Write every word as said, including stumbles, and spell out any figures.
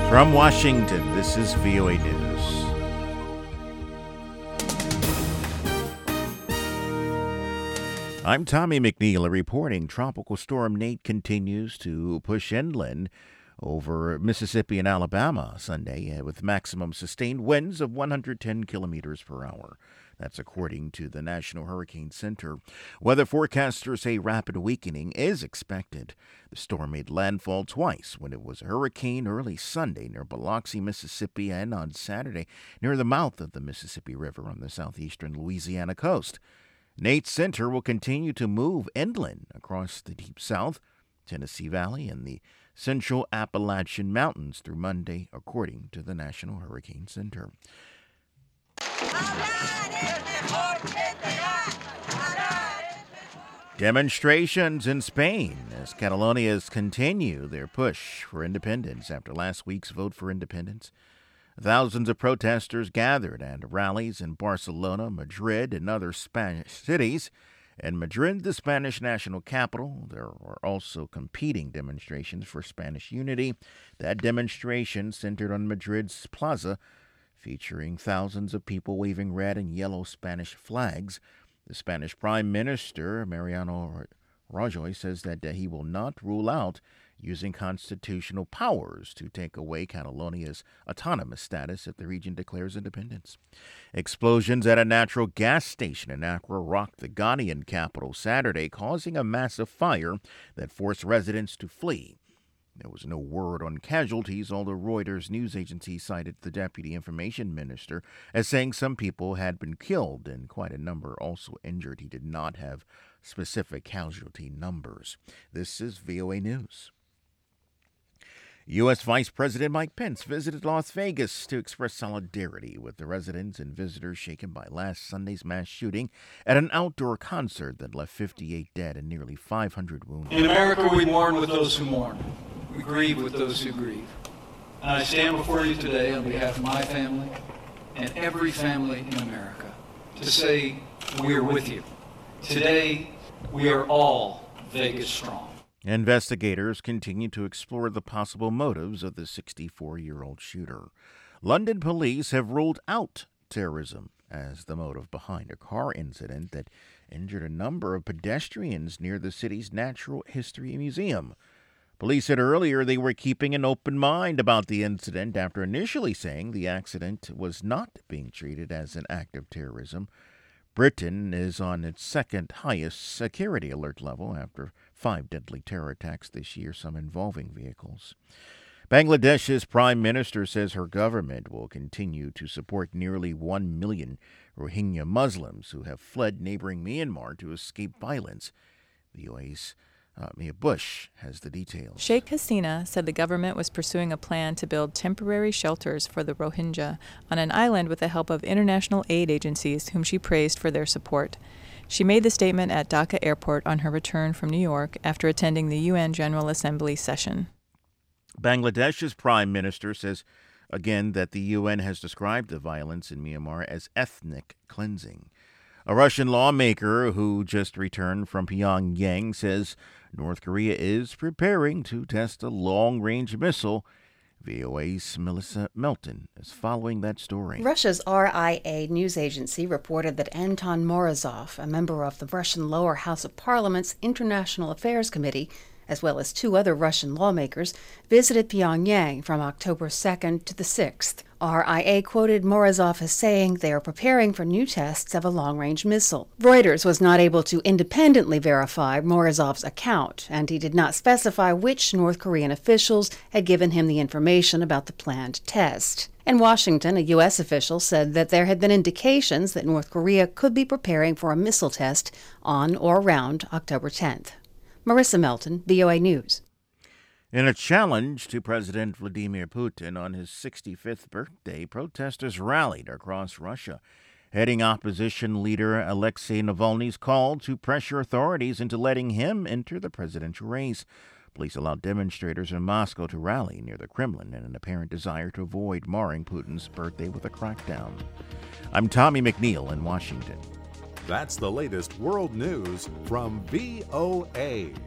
From Washington, this is V O A News. I'm Tommy McNeil reporting. Tropical Storm Nate continues to push inland over Mississippi and Alabama Sunday with maximum sustained winds of one hundred ten kilometers per hour. That's according to the National Hurricane Center. Weather forecasters say rapid weakening is expected. The storm made landfall twice when it was a hurricane early Sunday near Biloxi, Mississippi, and on Saturday near the mouth of the Mississippi River on the southeastern Louisiana coast. Nate's center will continue to move inland across the Deep South, Tennessee Valley, and the central Appalachian Mountains through Monday, according to the National Hurricane Center. Demonstrations in Spain as Catalonians continue their push for independence after last week's vote for independence. Thousands of protesters gathered at rallies in Barcelona, Madrid, and other Spanish cities. In Madrid, the Spanish national capital, there are also competing demonstrations for Spanish unity. That demonstration centered on Madrid's plaza, featuring thousands of people waving red and yellow Spanish flags. The Spanish Prime Minister, Mariano Rajoy, says that he will not rule out using constitutional powers to take away Catalonia's autonomous status if the region declares independence. Explosions at a natural gas station in Accra rocked the Ghanaian capital Saturday, causing a massive fire that forced residents to flee. There was no word on casualties, although Reuters news agency cited the deputy information minister as saying some people had been killed and quite a number also injured. He did not have specific casualty numbers. This is V O A News. U S. Vice President Mike Pence visited Las Vegas to express solidarity with the residents and visitors shaken by last Sunday's mass shooting at an outdoor concert that left fifty-eight dead and nearly five hundred wounded. In America, we mourn with those who mourn. We grieve with those who grieve. And I stand before you today on behalf of my family and every family in America to say we are with you. Today, we are all Vegas strong. Investigators continue to explore the possible motives of the sixty-four-year-old shooter. London police have ruled out terrorism as the motive behind a car incident that injured a number of pedestrians near the city's Natural History Museum. Police said earlier they were keeping an open mind about the incident after initially saying the accident was not being treated as an act of terrorism. Britain is on its second highest security alert level after five deadly terror attacks this year, some involving vehicles. Bangladesh's prime minister says her government will continue to support nearly one million Rohingya Muslims who have fled neighboring Myanmar to escape violence. V O A's Uh, Mia Bush has the details. Sheikh Hasina said the government was pursuing a plan to build temporary shelters for the Rohingya on an island with the help of international aid agencies, whom she praised for their support. She made the statement at Dhaka Airport on her return from New York after attending the U N General Assembly session. Bangladesh's prime minister says again that the U N has described the violence in Myanmar as ethnic cleansing. A Russian lawmaker who just returned from Pyongyang says North Korea is preparing to test a long-range missile. V O A's Melissa Melton is following that story. Russia's R I A news agency reported that Anton Morozov, a member of the Russian lower house of Parliament's International Affairs Committee, as well as two other Russian lawmakers, visited Pyongyang from October second to the sixth. R I A quoted Morozov as saying they are preparing for new tests of a long-range missile. Reuters was not able to independently verify Morozov's account, and he did not specify which North Korean officials had given him the information about the planned test. In Washington, a U S official said that there had been indications that North Korea could be preparing for a missile test on or around October tenth. Marissa Melton, V O A News. In a challenge to President Vladimir Putin on his sixty-fifth birthday, protesters rallied across Russia, heading opposition leader Alexei Navalny's call to pressure authorities into letting him enter the presidential race. Police allowed demonstrators in Moscow to rally near the Kremlin in an apparent desire to avoid marring Putin's birthday with a crackdown. I'm Tommy McNeil in Washington. That's the latest world news from V O A.